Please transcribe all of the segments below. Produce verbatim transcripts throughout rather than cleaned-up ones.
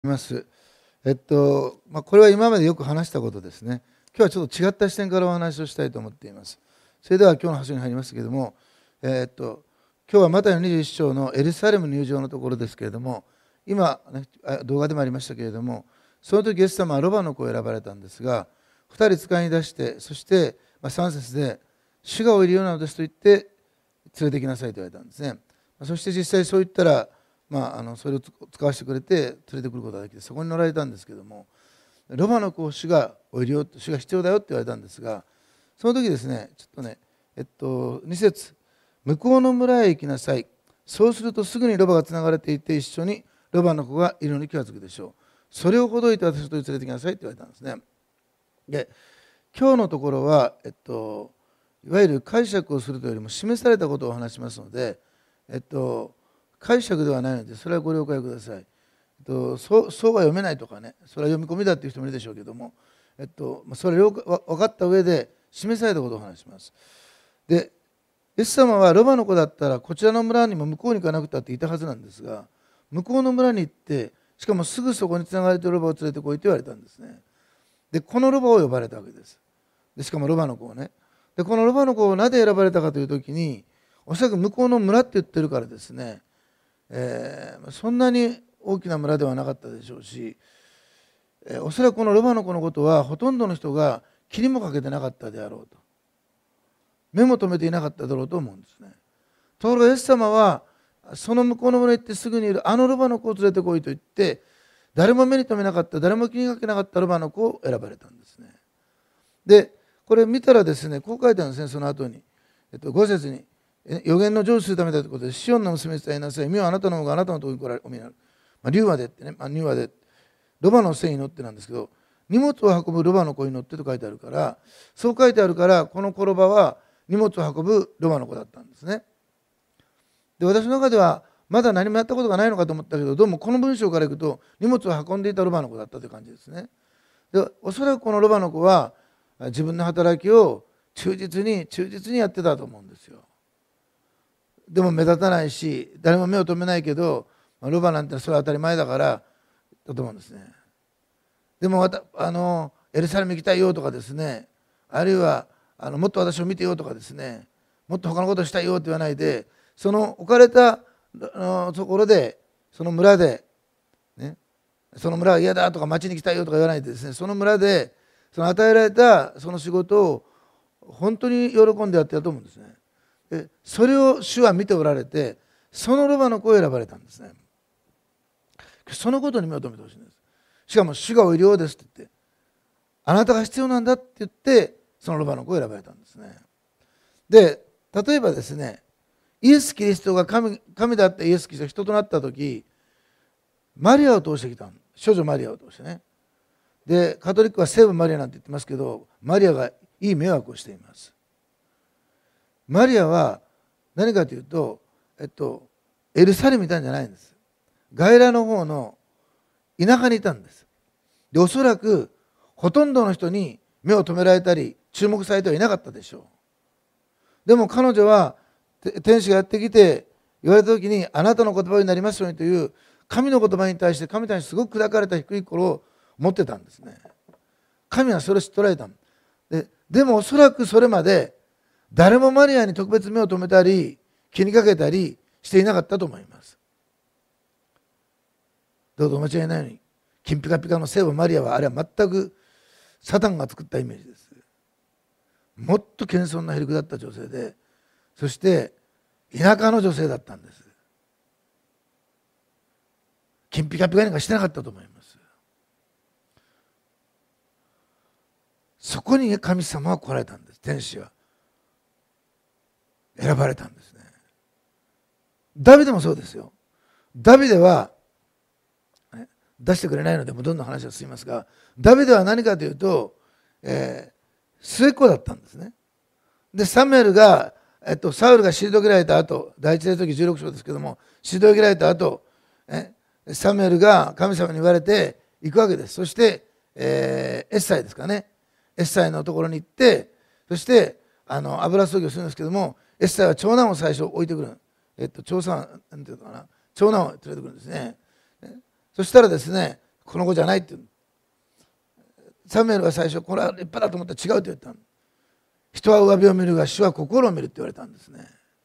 ます。えっと、まあ、これは今までよく話したことですね。今日はちょっと違った視点からお話をしたいと思っています。それでは今日の話に入りますけれども、えっと、今日はマタイのにじゅういっ章のエルサレム入場のところですけれども、今、ね、動画でもありましたけれども、その時イエス様はロバの子を選ばれたんですが、ふたり使いに出して、そして、まあ、さん節で、主がおいるようなのですと言って、連れてきなさいと言われたんですね。そして実際そう言ったら、まあ、あのそれを使わせてくれて連れてくることができて、そこに乗られたんですけども、ロバの子を主がおいるよ、主が必要だよって言われたんですが、その時ですね、ちょっとね、えっと、に節、向こうの村へ行きなさい。そうするとすぐにロバがつながれていて、一緒にロバの子がいるのに気がつくでしょう。それをほどいて私のとこに連れてきなさいって言われたんですね。で、今日のところは、えっと、いわゆる解釈をするというよりも示されたことを話しますので、えっと、解釈ではないので、それはご了解ください。えっと、そうそうは読めないとかね、それは読み込みだっていう人もいるでしょうけども、えっと、それを分かった上で示されたことを話します。で、イエス様はロバの子だったらこちらの村にも向こうに行かなくたっていたはずなんですが、向こうの村に行って、しかもすぐそこにつながれているロバを連れてこいと言われたんですね。で、このロバを呼ばれたわけです。で、しかもロバの子をね。で、このロバの子をなぜ選ばれたかというときに、おそらく向こうの村って言ってるからですね、えー、そんなに大きな村ではなかったでしょうし、えー、おそらくこのロバの子のことはほとんどの人が気にもかけてなかったであろうと、目も留めていなかっただろうと思うんですね。ところがイエス様はその向こうの村に行ってすぐにいるあのロバの子を連れてこいと言って、誰も目に留めなかった、誰も気にかけなかったロバの子を選ばれたんですね。で、これ見たらですね、こう書いてあるんですね、その後に。えっと、ご節に、予言の成就するためだということで、シオンの娘に伝えなさい。見よあなたの方があなたのところに来られお見になる。まあ、リュウアでってね、まあ、ニュアで、ロバの背に乗ってなんですけど、荷物を運ぶロバの子に乗ってと書いてあるから、そう書いてあるから、このコロバは荷物を運ぶロバの子だったんですね。で、私の中では、まだ何もやったことがないのかと思ったけど、どうもこの文章からいくと、荷物を運んでいたロバの子だったという感じですね。で、おそらくこのロバの子は、自分の働きを忠実に忠実にやってたと思うんですよ。でも目立たないし、誰も目を留めないけど、ロバなんてそれは当たり前だからだと思うんですね。でもあのエルサレム行きたいよとかですね、あるいはあのもっと私を見てよとかですね、もっと他のことしたいよって言わないで、その置かれたところで、その村で、ね、その村は嫌だとか町に来たいよとか言わないでですね、その村でその与えられたその仕事を本当に喜んでやってたと思うんですね。で、それを主は見ておられて、そのロバの子を選ばれたんですね。そのことに目を留めてほしいんです。しかも主がおいるようですって言って、あなたが必要なんだって言って、そのロバの子を選ばれたんですね。で、例えばですね、イエス・キリストが 神, 神だったイエス・キリストが人となった時、マリアを通してきた、少女マリアを通してね。で、カトリックは聖母マリアなんて言ってますけど、マリアがいい迷惑をしています。マリアは何かというと、えっと、エルサレムにいたんじゃないんです。外来の方の田舎にいたんです。で、おそらくほとんどの人に目を留められたり注目されてはいなかったでしょう。でも彼女は天使がやってきて言われた時に、あなたの言葉になりますようにという神の言葉に対して、神に対してすごく砕かれた低い心を持ってたんですね。神はそれを知っておられた。で、でもおそらくそれまで誰もマリアに特別目を留めたり気にかけたりしていなかったと思います。どうぞお間違いないように、金ピカピカの聖母マリアは、あれは全くサタンが作ったイメージです。もっと謙遜なへりくだった女性で、そして田舎の女性だったんです。金ピカピカなんかしてなかったと思います。そこに神様は来られたんです。天使は選ばれたんですね。ダビデもそうですよ。ダビデは出してくれないのでもうどんどん話が進みますが、ダビデは何かというと、えー、末っ子だったんですね。で、サムエルが、えっと、サウルが退けられた後、第一列記じゅうろく章ですけども、退けられた後、えサムエルが神様に言われて行くわけです。そして、えー、エッサイですかね、エッサイのところに行って、そしてあの油注ぎをするんですけども、エッサイは長男を最初置いてくる、えっと、長男なんていうのかな、長男を連れてくるんですね。そしたらですね、 この子じゃないって言う。サムエルは最初これは立派だと思ったら違うと言ったの。人は上辺を見るが主は心を見るって言われたんですね。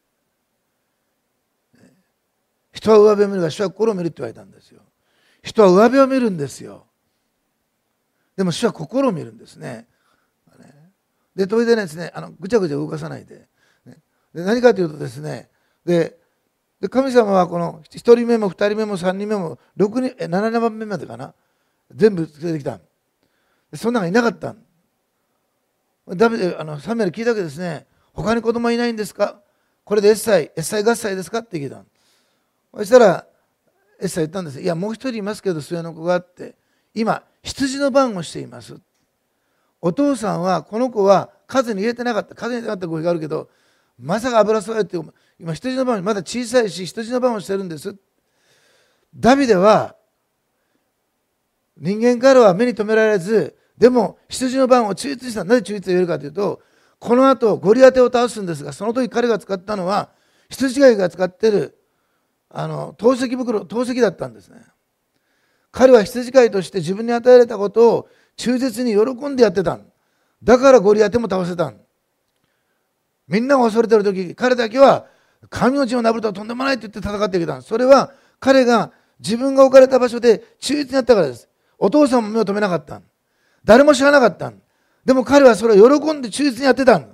人は上辺を見るが主は心を見るって言われたんですよ。人は上辺を見るんですよ。でも主は心を見るんですね。で、それでですね、あのぐちゃぐちゃ動かさないで。で、何かというとですね、で、で神様はこのひとりめもふたりめもさんにんめもろくにん、えななばんめまでかな、全部連れてきた。でそんなのがいなかった。ダビデあのサムエル聞いたわけですね。他に子供いないんですか、これでエッサイ、エッサイ合祭ですかって聞いた。そしたらエッサイ言ったんです。いや、もう一人いますけど末の子があって、今羊の番をしています。お父さんはこの子は数に入れてなかった、数に入れてなかった声があるけど、まさか油注がれて、今羊の番、まだ小さいし羊の番をしてるんです。ダビデは人間からは目に留められず、でも羊の番を忠実にした。なぜ忠実と言えるかというと、この後ゴリアテを倒すんですが、その時彼が使ったのは羊飼いが使っているあの透析袋、透析だったんですね。彼は羊飼いとして自分に与えられたことを忠実に喜んでやってた。だからゴリアテも倒せた。みんなが恐れている時、彼だけは神の血をなぶるとはとんでもないと言って戦ってきた。それは彼が自分が置かれた場所で忠実にやったからです。お父さんも目を留めなかった。誰も知らなかった。でも彼はそれを喜んで忠実にやってた。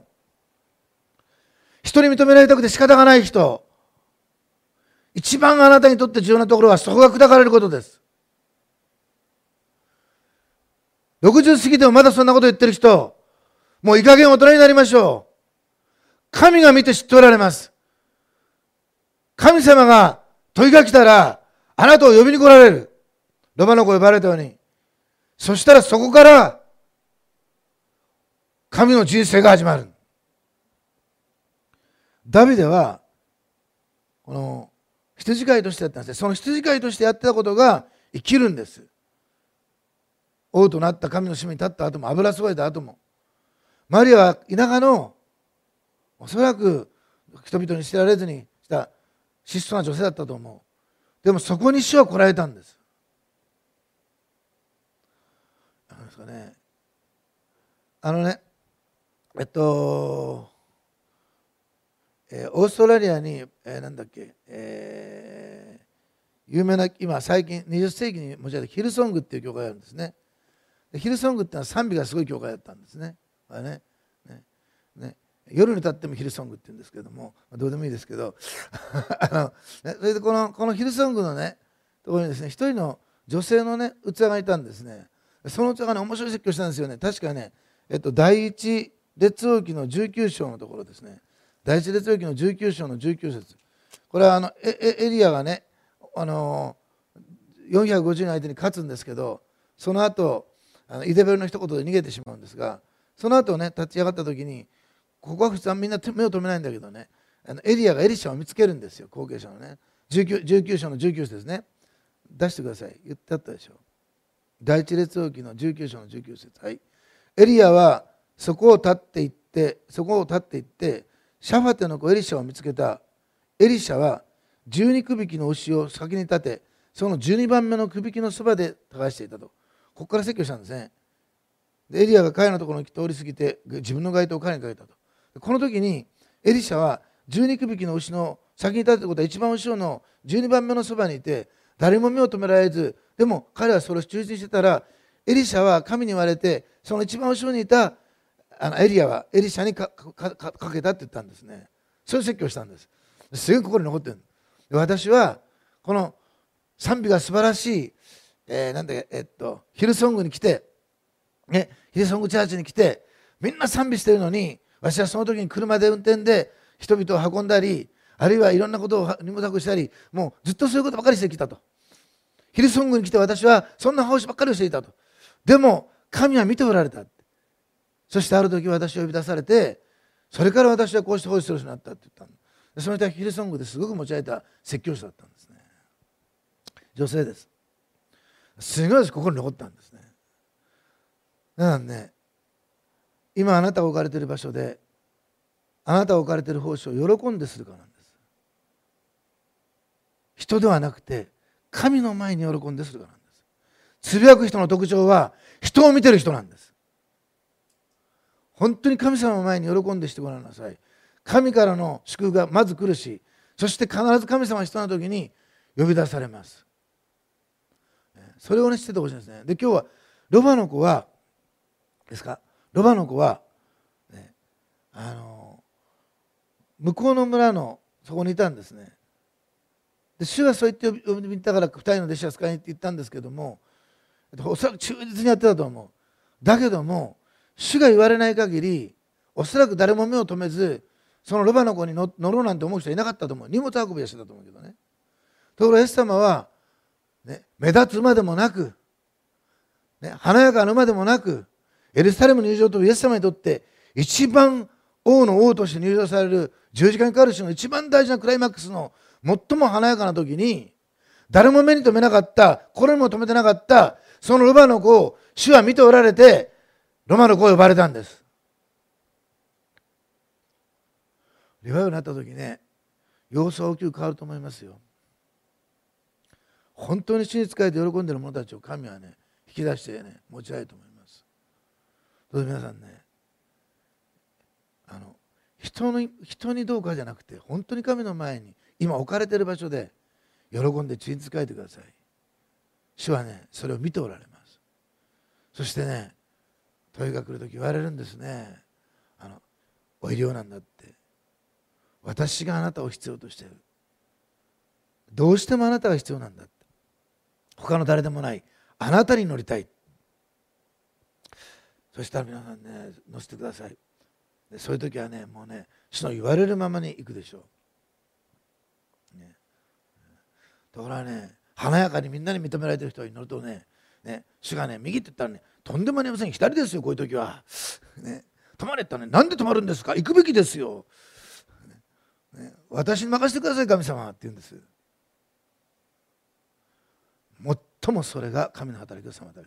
人に認められたくて仕方がない人、一番あなたにとって重要なところはそこが砕かれることです。ろくじゅう過ぎてもまだそんなこと言ってる人、もういい加減大人になりましょう。神が見て知っておられます。神様が問いが来たらあなたを呼びに来られる。ロバの子呼ばれたように。そしたらそこから神の人生が始まる。ダビデはこの羊飼いとしてやったんですね。その羊飼いとしてやってたことが生きるんです。王となった神の使命に立った後も、油注いだ後も、マリアは田舎のおそらく人々に知られずにした質素な女性だったと思う。でもそこに主は来られたんです。なんですかね、あのねえっと、えー、オーストラリアに、えー、なんだっけ、えー、有名な今最近にじゅっせいきに持ち上げたヒルソングっていう教会があるんですね。でヒルソングってのは賛美がすごい教会だったんですね。あれねねね夜に歌ってもヒルソングって言うんですけども、どうでもいいですけどあの、ね、それでこのこのヒルソングのねところにですね、一人の女性のね器がいたんですね。その器がね面白い説教したんですよね。確かね、えっと、第一列王記のじゅうきゅう章のところですね。第一列王記のじゅうきゅう章のじゅうきゅう節。これはあの エ, エリアがね、あのよんひゃくごじゅうにん相手に勝つんですけど、その後あのイゼベルの一言で逃げてしまうんですが、その後ね立ち上がった時に、ここは普通はみんな目を止めないんだけどね、あのエリアがエリシャを見つけるんですよ。後継者のね じゅうきゅう, じゅうきゅう章のじゅうきゅう節ですね。出してください。言ってあったでしょ。第一列王記のじゅうきゅう章のじゅうきゅう節。はい。エリアはそこを立っていってそこを立っていってシャファテの子エリシャを見つけた。エリシャはじゅうにくびきの牛を先に立て、そのじゅうにばんめのくびきのそばで耕していたと。ここから説教したんですね。でエリアが彼のところに通り過ぎて自分の街灯を彼にかけたと。この時にエリシャはじゅうにくびきの牛の先に立てたことは一番後ろのじゅうにばんめのそばにいて、誰も目を留められず、でも彼はそれを忠実にしてたら、エリシャは神に言われて、その一番後ろにいたあのエリアはエリシャに か, か, か, かけたって言ったんですね。そういう説教をしたんです。すごい心に残ってる。私はこの賛美が素晴らしい、えー、なんだえっとヒルソングに来て、ね、ヒルソングチャーチに来てみんな賛美してるのに、私はその時に車で運転で人々を運んだり、あるいはいろんなことを荷物運したり、もうずっとそういうことばかりしてきたと。ヒルソングに来て私はそんな奉仕ばっかりをしていたと。でも神は見ておられた。そしてある時私を呼び出されて、それから私はこうして奉仕する人になったって言ったんで、その人はヒルソングですごく持ち上げた説教者だったんですね。女性です。すごい心に残ったんですね。なのでね、今あなたが置かれている場所であなたが置かれている奉仕を喜んでするかなんです。人ではなくて神の前に喜んでするかなんです。 つぶやく人の特徴は人を見てる人なんです。本当に神様の前に喜んでしてごらんなさい。神からの祝福がまず来るし、そして必ず神様が必要な時に呼び出されます。それをね、知っててほしいんですね。で、今日はロバの子はですか、ロバの子は、ね、あの向こうの村のそこにいたんですね。で、主がそう言って呼びに行ったから二人の弟子は使いに行って言ったんですけども、おそらく忠実にやってたと思う。だけども主が言われない限り、おそらく誰も目を留めず、そのロバの子に乗ろうなんて思う人はいなかったと思う。荷物運びはしてたと思うけどね。ところがイエス様は、ね、目立つ馬でもなく、ね、華やかな馬でもなく、エルサレムの入場とイエス様にとって一番王の王として入場される十字架にかかる人の一番大事なクライマックスの最も華やかな時に、誰も目に留めなかった、心にも留めてなかったそのロバの子を主は見ておられて、ロバの子を呼ばれたんです。リバイバルになった時ね、様子は大きく変わると思いますよ。本当に主に仕えて喜んでいる者たちを神はね、引き出してね、持ちたいと思います。どうぞ皆さんね、あの人の人にどうかじゃなくて、本当に神の前に今置かれている場所で喜んで主に仕えてください。主はね、それを見ておられます。そしてね、問いが来るとき言われるんですね。あのお医療なんだって。私があなたを必要としている。どうしてもあなたが必要なんだって。他の誰でもない。あなたに乗りたい。そしたら皆さんね、乗せてください。でそういう時はね、もうね、主の言われるままに行くでしょう。ね、ところがね、華やかにみんなに認められている人に乗るとね、ね、主がね、右って言ったらね、とんでもありません、左ですよ、こういう時は。ね、止まれって言ったらね、なんで止まるんですか、行くべきですよ。ね、私に任せてください、神様って言うんです。最もそれが神の働きを妨げる。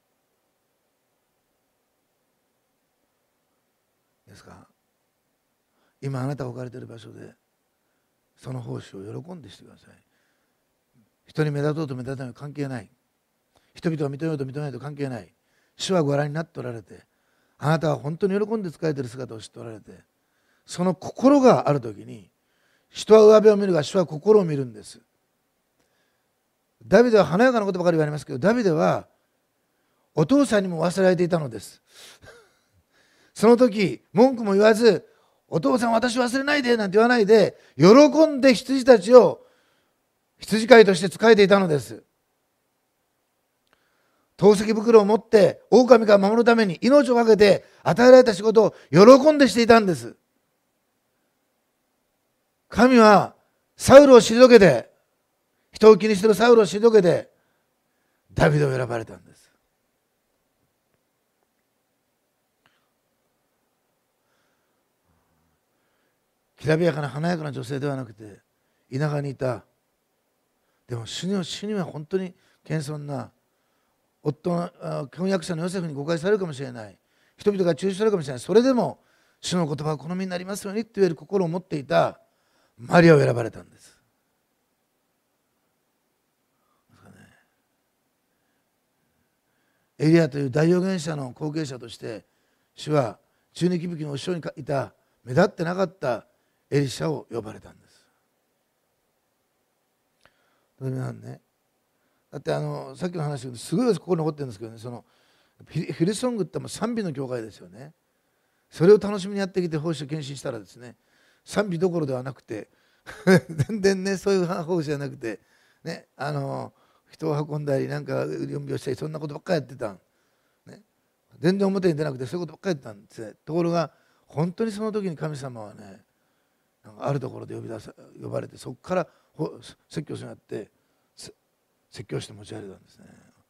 ですか、今あなたが置かれている場所でその奉仕を喜んでしてください。人に目立とうと目立たないと関係ない。人々を認めようと認めないと関係ない。主はご覧になっておられて、あなたは本当に喜んで仕えている姿を知っておられて、その心があるときに、人は上辺を見るが主は心を見るんです。ダビデは華やかなことばかり言われますけど、ダビデはお父さんにも忘れられていたのです。その時文句も言わず、お父さん私忘れないでなんて言わないで、喜んで羊たちを羊飼いとして仕えていたのです。透析袋を持って狼から守るために命を懸けて与えられた仕事を喜んでしていたんです。神はサウルを退けて、人を気にしているサウルを退けてダビデを選ばれたんです。きらびやかな華やかな女性ではなくて、田舎にいた、でも主には主には本当に謙遜な夫の婚約者のヨセフに誤解されるかもしれない、人々が中止されるかもしれない、それでも主の言葉が好みになりますようにと言える心を持っていたマリアを選ばれたんです。エリアという大預言者の後継者として主は中二気吹の後ろにいた目立ってなかったエリシャを呼ばれたんです。皆さんね、だってあのさっきの話ですごい心残ってるんですけどね、そのフィルソングってもう賛美の教会ですよね。それを楽しみにやってきて奉仕を献身したらですね、賛美どころではなくて全然ね、そういう奉仕じゃなくてね、あの人を運んだりなんか準備をしたり、そんなことばっかりやってたん、ね、全然表に出なくてそういうことばっかりやってたんですね。ところが本当にその時に神様はね、なんかあるところで呼び出さ呼ばれて、そこから説教するようになって説教して持ち上げたんですね。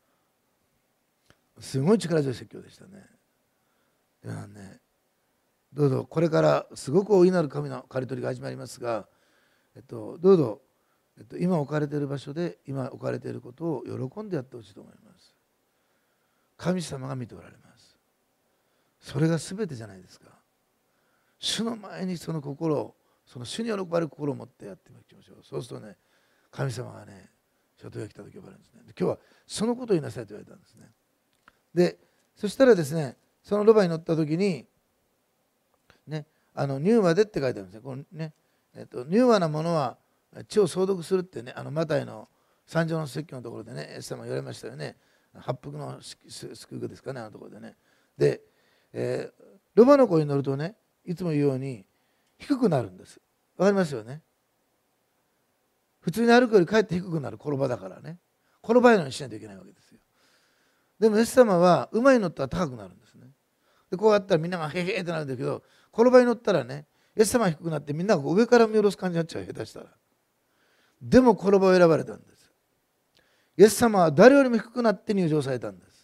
すごい力強い説教でしたね。ではね、どうぞこれからすごく大いなる神の刈り取りが始まりますが、えっと、どうぞ、えっと、今置かれている場所で今置かれていることを喜んでやってほしいと思います。神様が見ておられます。それが全てじゃないですか。主の前にその心を、その主に喜ばれる心を持ってやっていきましょう。そうするとね、神様がね、 初頭が来たと呼ばれるんですね。今日はそのことを言いなさいと言われたんですね。でそしたらですね、そのロバに乗った時にね、あの乳和でって書いてあるんですね。このね、えっと、乳和なものは血を消毒するってね、あのマタイの三条の説教のところでね、イエス様言われましたよね。八福の救いですかね、あのところでね。で、えー、ロバの子に乗るとね、いつも言うように低くなるんです。わかりますよね。普通に歩くよりかえって低くなる、転ばだからね。転ばないようにしないといけないわけですよ。でもイエス様は馬に乗ったら高くなるんですね。でこうやったらみんながへへってなるんだけど、転ばに乗ったらね、イエス様が低くなってみんなが上から見下ろす感じになっちゃう、下手したら。でも転ばを選ばれたんです。イエス様は誰よりも低くなって入場されたんです。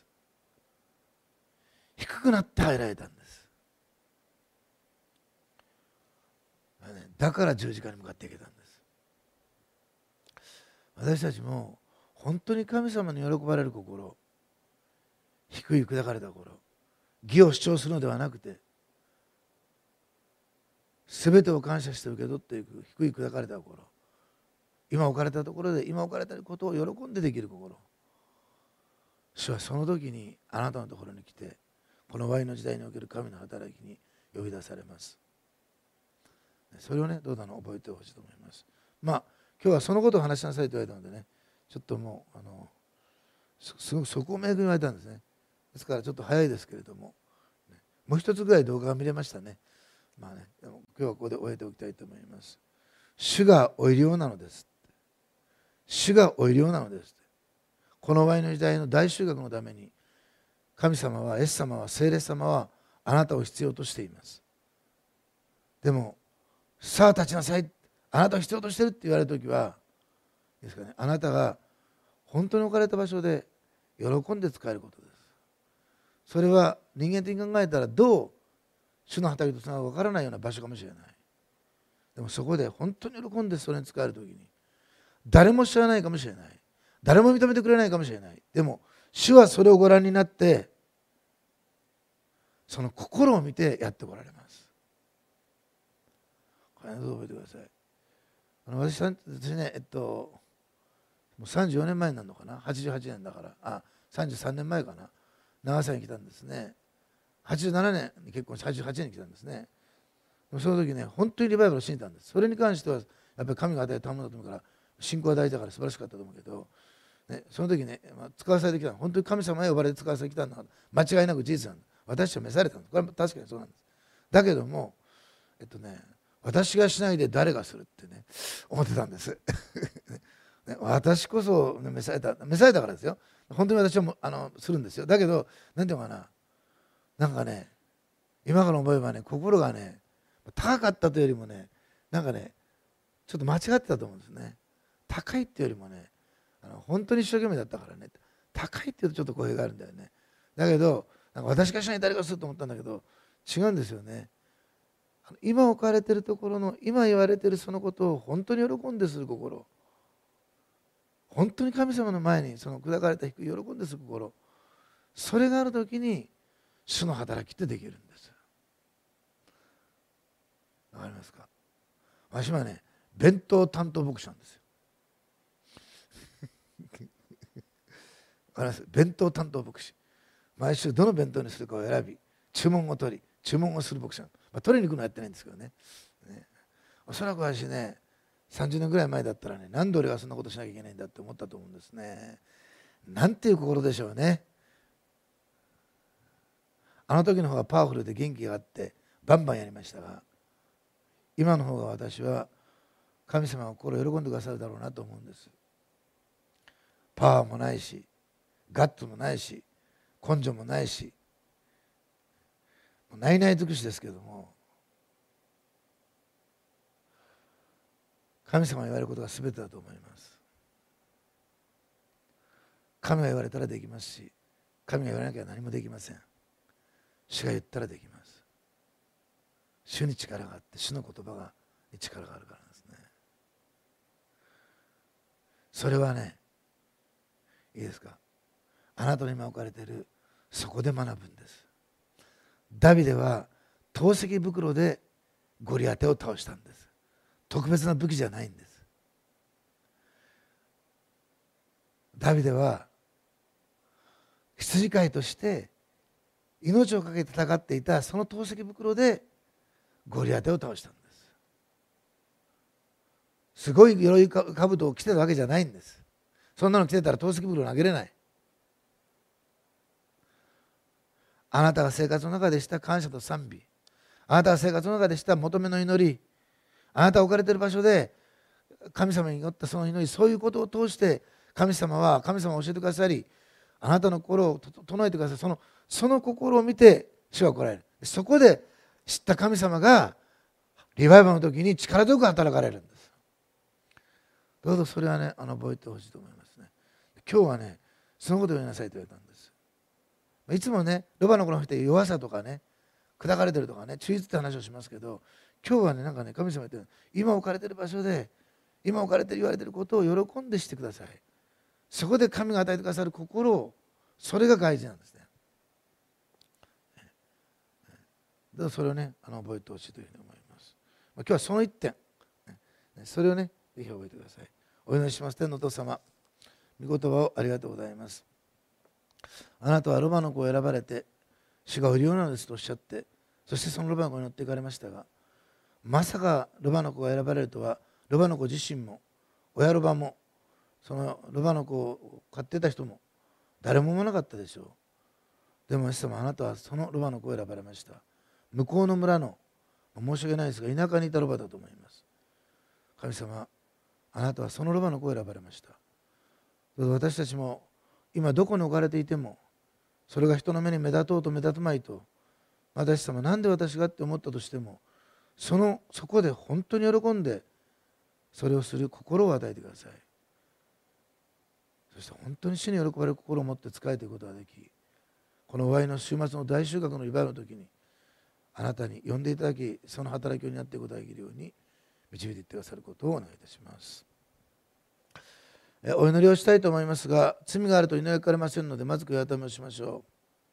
低くなって入られたんです。だから十字架に向かっていけたんです。私たちも本当に神様に喜ばれる心、低い砕かれた心、義を主張するのではなくて、全てを感謝して受け取っていく低い砕かれた心、今置かれたところで今置かれたことを喜んでできる心、主はその時にあなたのところに来て、この終わりの時代における神の働きに呼び出されます。それをね、どうだの覚えてほしいと思います。まあ今日はそのことを話しなさいと言われたのでね、ちょっともうあのすごくそこを明確に言われたんですね。ですからちょっと早いですけれども、もう一つぐらい動画が見れましたね。まあね、でも今日はここで終えておきたいと思います。主がお入り用なのです。主がお入り用なのです。この終わりの時代の大収穫のために、神様は、イエス様は、聖霊様はあなたを必要としています。でも、さあ立ちなさい、あなたを必要としてるって言われるときは、ですかね、あなたが本当に置かれた場所で喜んで使えることです。それは人間的に考えたらどう主の働きとつながるか分からないような場所かもしれない。でもそこで本当に喜んでそれに使えるときに、誰も知らないかもしれない、誰も認めてくれないかもしれない。でも主はそれをご覧になって、その心を見てやってこられます。これどう覚えてください。あの私私ね、えっともうさんじゅうよねんまえになるのかな、はちじゅうはちねんだから、あさんじゅうさんねんまえかな、長崎に来たんですね。はちじゅうななねんに結婚してはちじゅうはちねんに来たんですね。でもその時ね、本当にリバイバルを信じたんです。それに関してはやっぱり神が与えたものだと思うから、信仰は大事だから素晴らしかったと思うけど、ね、その時ね、まあ、使わされてきたの、本当に神様へ呼ばれて使わされてきたのは間違いなく事実なんです。私は召されたんです。これは確かにそうなんです。だけども、えっとね、私がしないで誰がするってね、思ってたんです。ね、私こそ、ね、召された、召されたからですよ。本当に私はもあのするんですよ。だけど、なんていうのかな、なんかね、今から思えばね、心がね、高かったというよりもね、なんかね、ちょっと間違ってたと思うんですね。高いっていうよりもね、あの本当に一生懸命だったからね、高いっていうとちょっと声があるんだよね。だけど、なんか私がしない誰がすると思ったんだけど、違うんですよね。今置かれているところの、今言われているそのことを本当に喜んでする心、本当に神様の前にその砕かれた低い喜んでする心、それがあるときに主の働きってできるんです。わかりますか。私はね、弁当担当牧師なんですよ。わかります。弁当担当牧師、毎週どの弁当にするかを選び、注文を取り、注文をする牧師なんです。まあ、取りに行くのはやってないんですけどね。ね、おそらく私ね、さんじゅうねんぐらい前だったらね、なんで俺がそんなことしなきゃいけないんだって思ったと思うんですね。なんていう心でしょうね。あの時の方がパワフルで元気があってバンバンやりましたが、今の方が私は神様が心を喜んでくださるだろうなと思うんです。パワーもないし、ガッツもないし、根性もないし、ないない尽くしですけども、神様が言われることが全てだと思います。神が言われたらできますし、神が言わなきゃ何もできません。主が言ったらできます。主に力があって、主の言葉がに力があるからですね。それはね、いいですか、あなたに今置かれているそこで学ぶんです。ダビデは投石袋でゴリアテを倒したんです。特別な武器じゃないんです。 ダビデは羊飼いとして命を懸けて戦っていたその投石袋でゴリアテを倒したんです。すごい鎧兜を着てたわけじゃないんです。そんなの着てたら投石袋投げれない。あなたが生活の中でした感謝と賛美、あなたが生活の中でした求めの祈り、あなたが置かれている場所で神様によったその祈り、そういうことを通して神様は神様を教えてくださり、あなたの心を整えてください。そのその心を見て主は来られる。そこで知った神様がリバイバルの時に力強く働かれるんです。どうぞそれはね、あの覚えてほしいと思いますね。今日はね、そのことを言いなさいと言われたんです。いつもね、ロバの子の人って弱さとかね、砕かれてるとかね、中立って話をしますけど、今日はね、なんかね、神様言ってる、今置かれてる場所で、今置かれてる言われてることを喜んでしてください。そこで神が与えてくださる心を、それが大事なんですね。どうぞそれをね、あの覚えてほしいというふうに思います。今日はその一点、それをね、ぜひ覚えてください。お祈りします。天のお父様、御言葉をありがとうございます。あなたはロバの子を選ばれて、主が売りようなのですとおっしゃって、そしてそのロバの子に乗っていかれましたが、まさかロバの子が選ばれるとは、ロバの子自身も、親ロバも、そのロバの子を飼ってた人も、誰も思わなかったでしょう。でも、イエス様、あなたはそのロバの子を選ばれました。向こうの村の、申し訳ないですが、田舎にいたロバだと思います。神様、あなたはそのロバの子を選ばれました。どうぞ私たちも、今どこに置かれていても、それが人の目に目立とうと目立つまいと、私様、なんで私がって思ったとしても、そのそこで本当に喜んでそれをする心を与えてください。そして本当に主に喜ばれる心を持って仕えていくことができ、この終わりの週末の大収穫のリバイバルの時にあなたに呼んでいただき、その働きを担っていくことができるように導いていってくださることをお願いいたします。お祈りをしたいと思いますが、罪があると祈りがかれませんので、まず悔い改めをしましょう。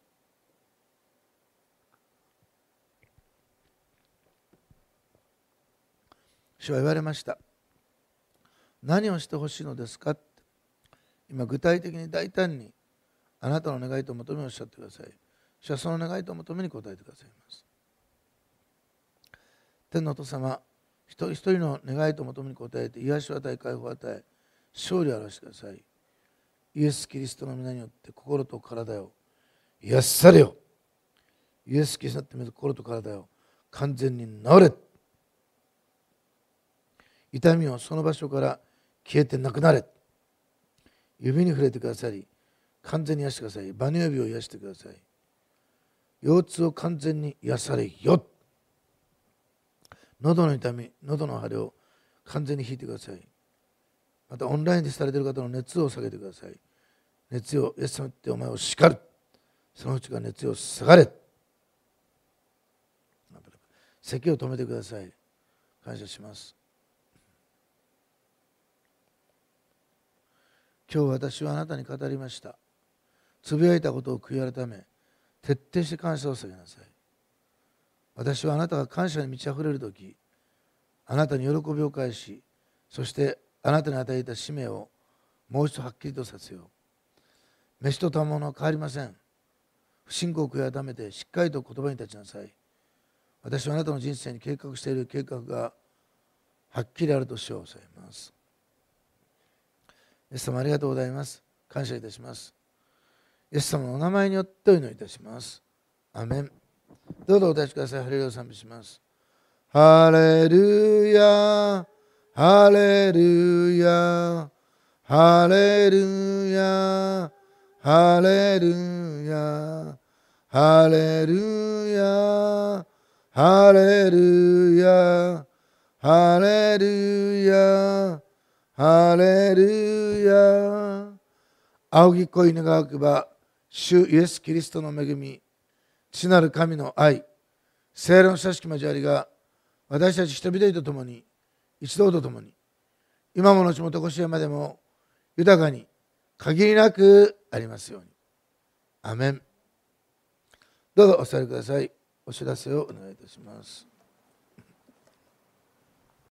主は言われました。何をしてほしいのですか。今具体的に大胆にあなたの願いと求めをおっしゃってください。主はその願いと求めに応えてくださいます。天のお父様、一人一人の願いと求めに応えて癒しを与え、解放を与え、勝利を表してください。イエス・キリストの皆によって心と体を癒されよ。イエス・キリストによって心と体を完全に治れ。痛みをその場所から消えてなくなれ。指に触れてくださり、完全に癒してください。バネ指を癒してください。腰痛を完全に癒されよ。喉の痛み、喉の腫れを完全に引いてください。またオンラインでされている方の熱を下げてください。熱をイエス様にってお前を叱る。そのうちが熱を下がれ。咳を止めてください。感謝します。今日私はあなたに語りました。つぶやいたことを悔い改め、徹底して感謝を捧げなさい。私はあなたが感謝に満ち溢れるとき、あなたに喜びを返し、そしてあなたに与えた使命をもう一度はっきりとさせよう。飯と賜物は変わりません。不信仰を悔い改めてしっかりと言葉に立ちなさい。私はあなたの人生に計画している計画がはっきりあると主を教えます。イエス様ありがとうございます。感謝いたします。イエス様のお名前によってお祈りいたします。アメン。どうぞお立ちください。ハレルヤを賛美します。ハレルヤ、ハレルヤ、ハレルヤ、ハレルヤ、ハレルヤ、ハレルヤ、ハレルヤ、ハレルヤ。仰ぎ恋願わくば、主イエス・キリストの恵み、父なる神の愛、聖霊の親しき交わりが、私たち人々と共に、一同と共に、今も後もとこしえまでも、豊かに、限りなくありますように。アメン。どうぞお座りください。お知らせをお願いいたします。